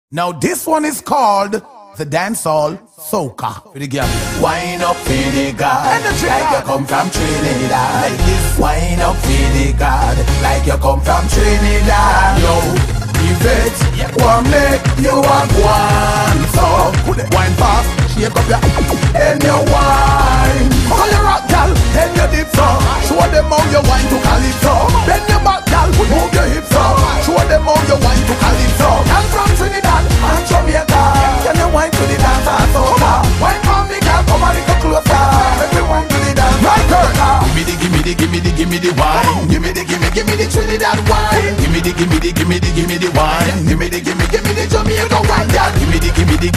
Now this one is called the dancehall soca. For the girl, wine up for the God, Energy like God. you come from Trinidad. Ladies. Wine up for the God, like you come from Trinidad. Yo, Yvette, one leg, you want one. So, wine fast, shake up your and your wine. call your rock gal, then your dip so. Show them how you wine to calypso. Bend your back gal, move your hips so. Show them how you wine to calypso. Girl from Trinidad and Jamaica, can you wine to the dancehall soca? Wine for me gal, come a little closer. Make me wine to the dancehall soca. Give me the wine. Give me the Trinidad wine. Give me the wine. Give me the Jamaica wine, girl. Give me the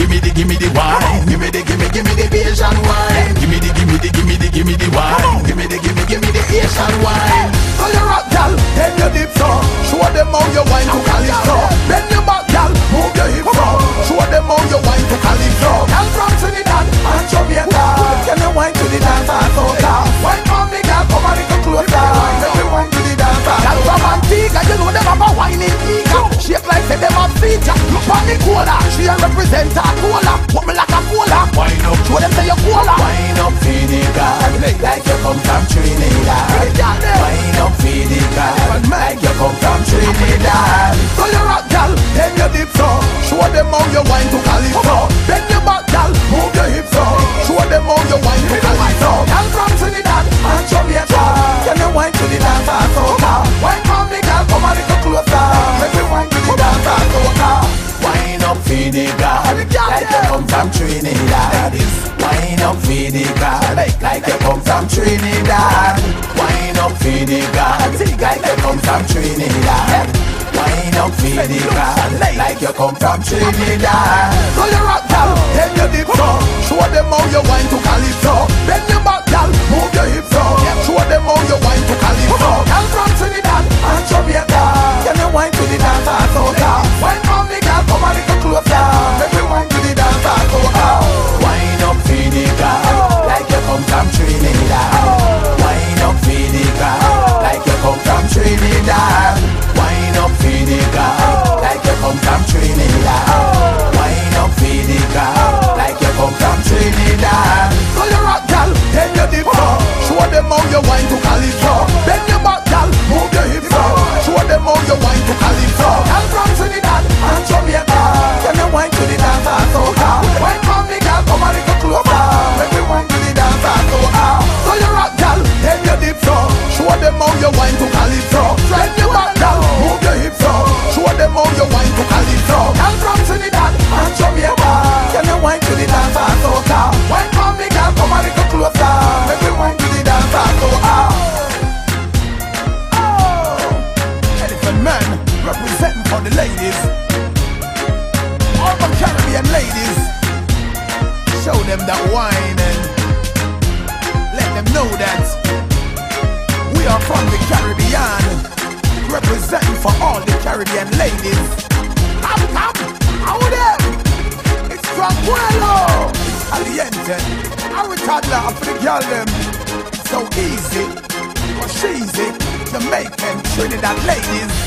wine. Give me the Asian wine. Give me the wine. Give me the Asian wine. So you rock gal, then you dip so. Show them how you wine to calypso. Bend your back gal, move your hips so. Show them how you wine to calypso. Gal from Trinidad and Jamaica, can you wine to the dancehall soca? Wine for me gal, come a little closer. Make me wine to the dancehall. Gal from Antigua, you know them have a whining eager. Shake like say them have feature. Look on the cola, she a represent a cola. Walk me like a cola. Wine up, Show them say you cola. wine up for the God, like you come from Trinidad. Wine up for the God, like you come from Trinidad. So you rock gal, then you dip so. Show them how you wine to calypso. Bend your back gal, move your hips so. Show them how you wine to calypso. Gal from Trinidad and Jamaica, can you wine to the dancehall soca? Wine for me gal, come a little closer. Make me wine to the dancehall soca. Wine up for the God, like you come from Trinidad. Wine up for the God, like you come from Trinidad. Wine up for the God, like you come from Trinidad. Wine up for the God, like you come from Trinidad. So you rock gal, then you dip so. Show them how you wine to calypso. Bend your back gal, move your hips so. Show them how you wine to calypso. Gal from Trinidad and Jamaica, can you wine to the dancehall soca? Wine for me gal, come a little closer. Make me wine to the dancehall soca. Wine up for the God, like you come from Trinidad. Wine up for the God, like you come from Trinidad. Wine up for the God, like you come from Trinidad. Wine up for the God, like you come from Trinidad. So you rock gal, then you dip so. Show them how you wine to calypso. Bend your back gal, move your hips so. Show them how you wine to calypso. Gal from Trinidad and Jamaica, can you wine to the dancehall soca? Wine for me gal, come a little closer. Make me wine to the dancehall soca. So you rock gal, then you dip so. Show them how you wine to calypso. Bend your back gal, move your hips so. Show them how you wine to calypso. Gal from Trinidad and Jamaica, can you wine to the dancehall soca? Wine for me gal, come a little closer. Make me wine to the dancehall soca. Oh, Elephant Man representing for the ladies. All the Caribbean ladies, show them that wine and let them know that we are from the Caribbean, representing for all the Caribbean ladies. Come, out there. It's Tranquilo, it's Aliente, our toddler for the girl them. So easy, or cheesy, Jamaican, Trinidad ladies.